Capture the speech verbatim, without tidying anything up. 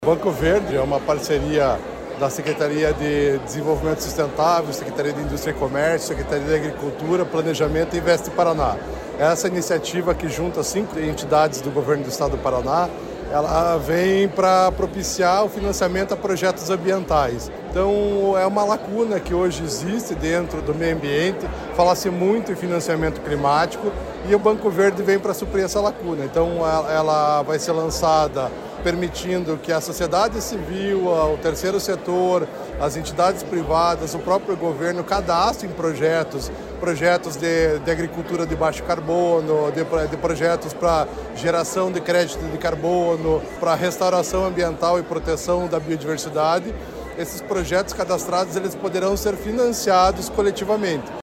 O Banco Verde é uma parceria da Secretaria de Desenvolvimento Sustentável, Secretaria de Indústria e Comércio, Secretaria de Agricultura, Planejamento e Investe Paraná. Essa iniciativa que junta cinco entidades do governo do estado do Paraná, ela vem para propiciar o financiamento a projetos ambientais. Então é uma lacuna que hoje existe dentro do meio ambiente, fala-se muito em financiamento climático e o Banco Verde vem para suprir essa lacuna. Então ela vai ser lançada permitindo que a sociedade civil, o terceiro setor, as entidades privadas, o próprio governo cadastrem projetos, projetos de, de agricultura de baixo carbono, de, de projetos para geração de crédito de carbono, para restauração ambiental e proteção da biodiversidade. Esses projetos cadastrados eles poderão ser financiados coletivamente.